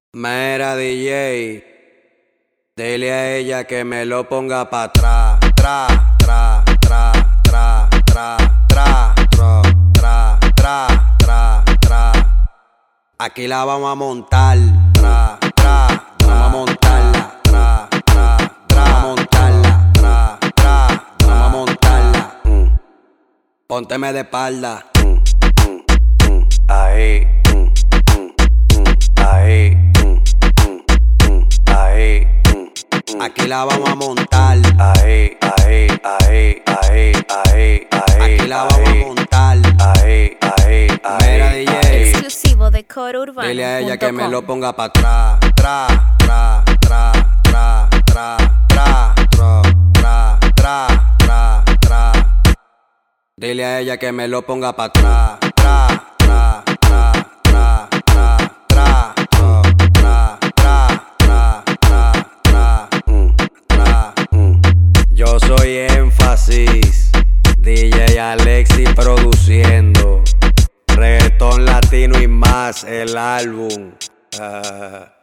Mera DJ, dile a ella que me lo ponga pa' atrás. Tra, tra, tra, tra, tra, tra, tra, tra, tra, tra, tra. Aquí la vamos a montar. Tra, tra, vamos a montarla. Tra, tra, tra, vamos a montarla. Tra, tra, vamos a montarla. Pónteme de espalda. Ahí. Ahí. Ahí. Aquí la vamos a montar. Ahí, ahí, ahí, ahí, ahí, ahí. Aquí la vamos a montar. Ahí, ahí, ahí. Mira, DJ. Exclusivo de CoreUrbano.com. Dile a ella que me lo ponga pa' atrás. Tra, tra, tra, tra, tra, tra, tra, tra, tra, tra, tra. Dile a ella que me lo ponga pa' atrás. Tra, tra, tra, tra, tra, tra, tra, tra, tra, tra, tra. Yo soy Énfasis, DJ Alexis produciendo. Reggaetón latino y más, el álbum.